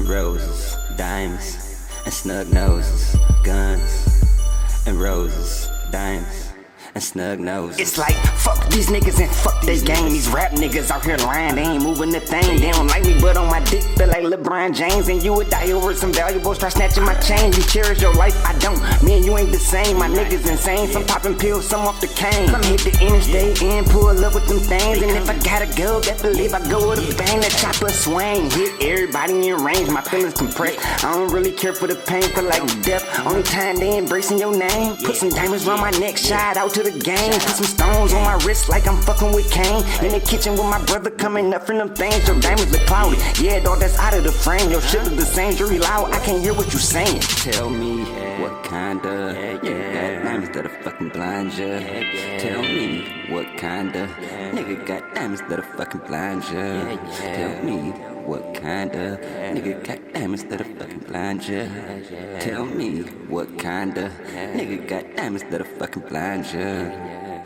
roses, diamonds, and snug noses, guns and roses, diamonds, and snug noses. It's like, fuck these niggas and fuck they game. These rap niggas out here lying, they ain't moving the thing. They don't like me, but on my dick feel like LeBron James. And you would die over some valuables, try snatching my chain. You cherish your life, I don't. Me and you ain't the same, my niggas insane. Some popping pills, some off the cane. Some hit the interstate and pull up with them things. And if I gotta go, best believe I go with a bang. The chopper swing, hit everybody in range. My feelings compressed, I don't really care for the pain. Feel like death, only time they embracing your name. Put some diamonds around my neck, shout out to the game. Put some stones on my wrist like I'm fucking with Kane. In the kitchen with my brother coming up from them things. Your diamonds look cloudy, yeah dog, that's out of the frame. Your shit look the same, jury loud, I can't hear what you saying. Tell me what kinda nigga got diamonds that'll fucking blind ya. Tell me what kinda nigga got diamonds that'll fucking blind ya. Tell me what kinda nigga got diamonds that'll fucking blind ya. Tell me what kinda nigga got diamonds that'll fucking blind ya.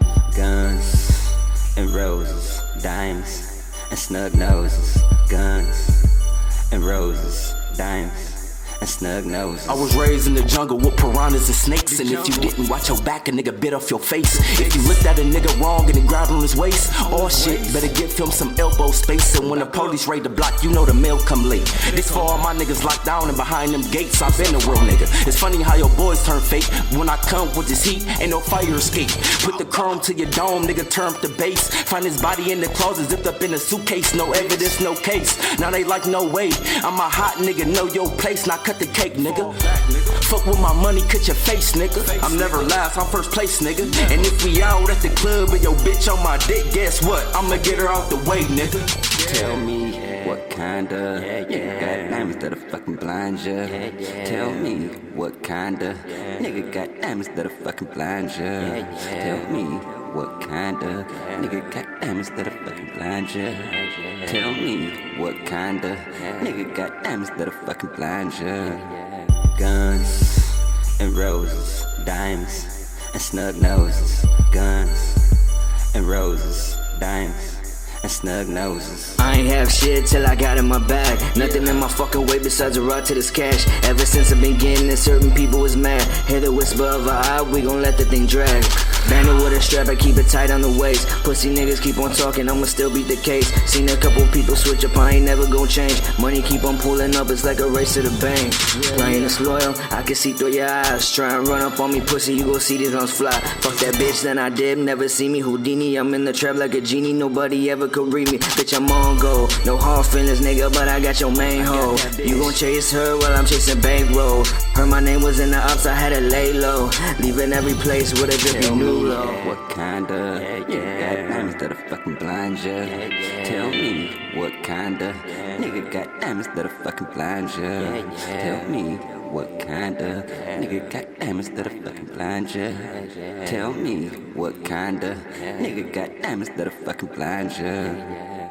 Guns and roses, diamonds and snug noses, guns and roses, diamonds and snug noses. I was raised in the jungle with piranhas and snakes. And if you didn't watch your back, a nigga bit off your face. If you looked at a nigga wrong and he grabbed on his waist, oh shit, better give him some elbow space. And when the police raid the block, you know the mail come late. This for all my niggas locked down and behind them gates. I've been a real nigga. It's funny how your boys turn fake. When I come with this heat, ain't no fire escape. Put the chrome to your dome, nigga, turn up the bass. Find his body in the closet, zipped up in a suitcase. No evidence, no case. Now they like, no way, I'm a hot nigga, know your place. Now cut the cake, nigga. Fuck with my money, cut your face, nigga. I'm never last, I'm first place, nigga. And if we out at the club and your bitch on my dick, guess what? I'ma get her out the way, nigga. Tell me what kinda nigga got diamonds that'll fucking blind ya. Tell me what kinda nigga got diamonds that'll fucking blind ya. Tell me what kinda nigga got diamonds that'll fucking blind ya. Tell me what kinda nigga got diamonds that'll fucking blind ya. Guns and roses, diamonds and snug noses, guns and roses, diamonds and snug noses. I ain't have shit till I got in my bag. Nothing in my fucking way besides a rod to this cash. Ever since the beginning, certain people was mad. Hear the whisper of a eye, we gon' let the thing drag. Bandit with a strap, I keep it tight on the waist. Pussy niggas keep on talking, I'ma still beat the case. Seen a couple people switch up, I ain't never gon' change. Money keep on pulling up, it's like a race to the bank. Playing this loyal, I can see through your eyes. Try and run up on me, pussy, you gon' see these ones fly. Fuck that bitch, then I did, never see me Houdini. I'm in the trap like a genie, nobody ever could read me. Bitch, I'm on go, no hard feelings, nigga, but I got your main hoe. You gon' chase her while I'm chasing bankroll. Heard my name was in the ops, I had to lay low. Leaving every place with a drippy new low. What kinda nigga got diamonds that'll fucking blind ya. Tell me what kinda nigga got diamonds that'll fucking blind ya. Tell me what kinda nigga got diamonds that'll fucking blind ya. Tell me what kinda nigga got diamonds that'll fucking blind ya.